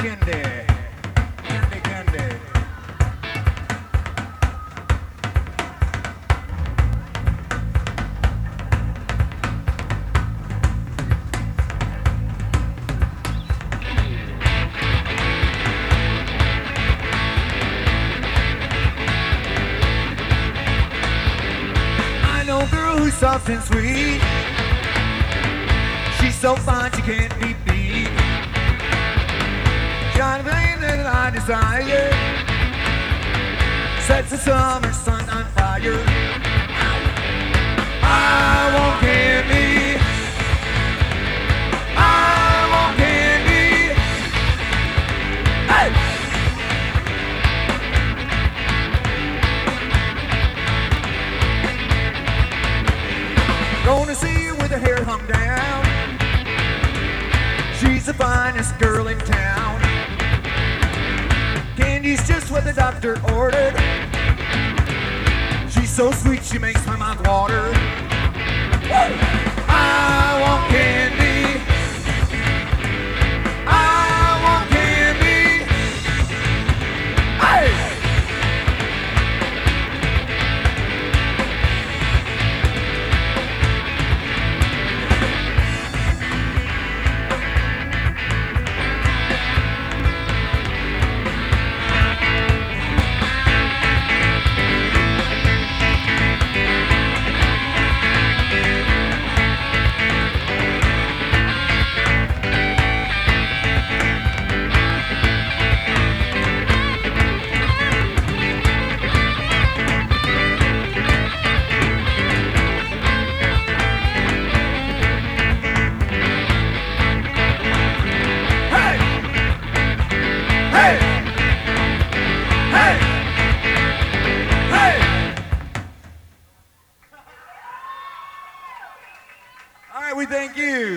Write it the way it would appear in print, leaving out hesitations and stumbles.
candy. Candy, candy. I know a girl who's soft and sweet. She's so fine she can't be beat. Got everything that I desire. Sets the summer sun on fire. I want candy. I want candy. Hey! Gonna see her with her hair hung down. She's the finest girl in town. Candy's just what the doctor ordered. She's so sweet she makes my mouth water. Woo! I want candy. I want candy. Hey! All right, we thank you.